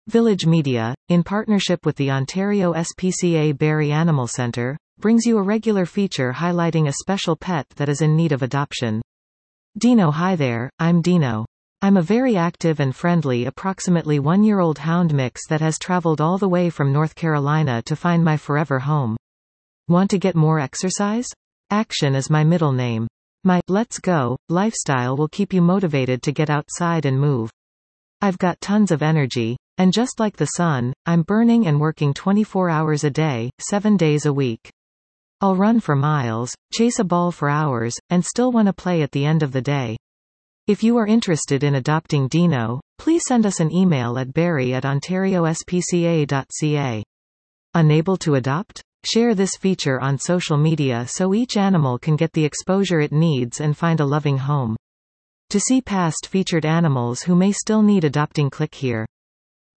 Village Media, in partnership with the Ontario SPCA Barrie Animal Centre, brings you a regular feature highlighting a special pet that is in need of adoption. Dino. Hi there, I'm Dino. I'm a very active and friendly approximately 1-year-old hound mix that has traveled all the way from North Carolina to find my forever home. Want to get more exercise? Action is my middle name. My "let's go" lifestyle will keep you motivated to get outside and move. I've got tons of energy. And just like the sun, I'm burning and working 24 hours a day, 7 days a week. I'll run for miles, chase a ball for hours, and still want to play at the end of the day. If you are interested in adopting Dino, please send us an email at barrie@ontariospca.ca. Unable to adopt? Share this feature on social media so each animal can get the exposure it needs and find a loving home. To see past featured animals who may still need adopting, click here.